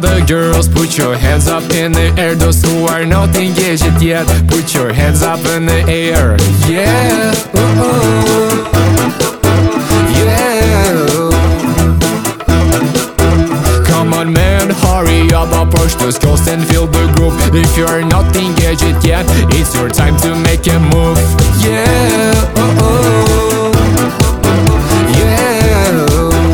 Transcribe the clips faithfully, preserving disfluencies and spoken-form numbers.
the girls, put your hands up in the air. Those who are not engaged yet, put your hands up in the air. Yeah, uh-oh. Yeah. Come on man, hurry up, approach those girls and feel the groove. If you are not engaged yet, it's your time to make a move. Yeah, uh-oh. Yeah.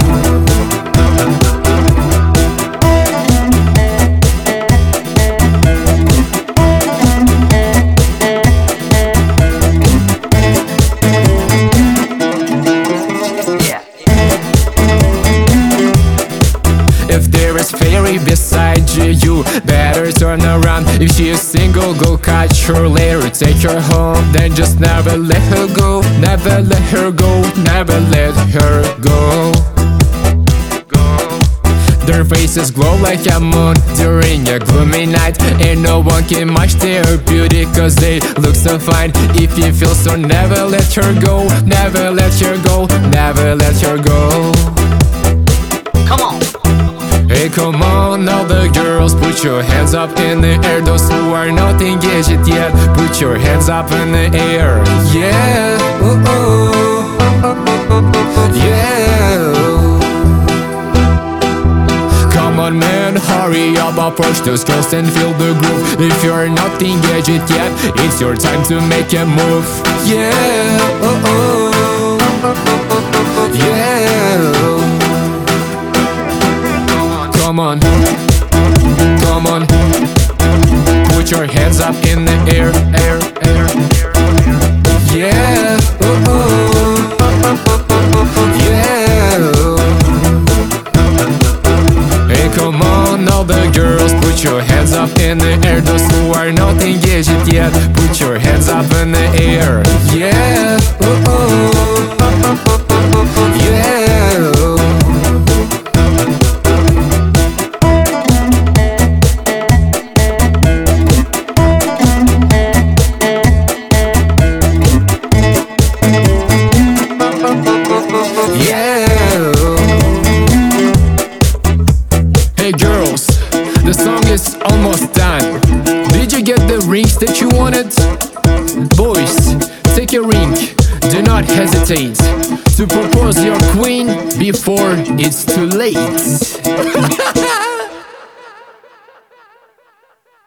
If there is fairy beside you, you better turn around. If she is single, go catch her later, take her home. Then just never let her go, never let her go, never let her go. Their faces glow like a moon during a gloomy night, and no one can match their beauty, cause they look so fine. If you feel so, never let her go, never let her go, never let her go. Come on. Hey, come on, all the girls, put your hands up in the air. Those who are not engaged yet, put your hands up in the air. Yeah, uh-oh. Yeah. Come on man, hurry up, approach those girls and feel the groove. If you're not engaged yet, it's your time to make a move. Yeah, uh-oh. Yeah. Come on, come on, put your hands up in the air, air, air. Yeah, uh-oh. Yeah. Hey, come on, all the girls, put your hands up in the air. Those who are not engaged yet, put your hands up in the air. Yeah, uh-oh. Yeah. Hey girls, the song is almost done. Did you get the rings that you wanted? Boys, take a ring, do not hesitate to propose your queen before it's too late.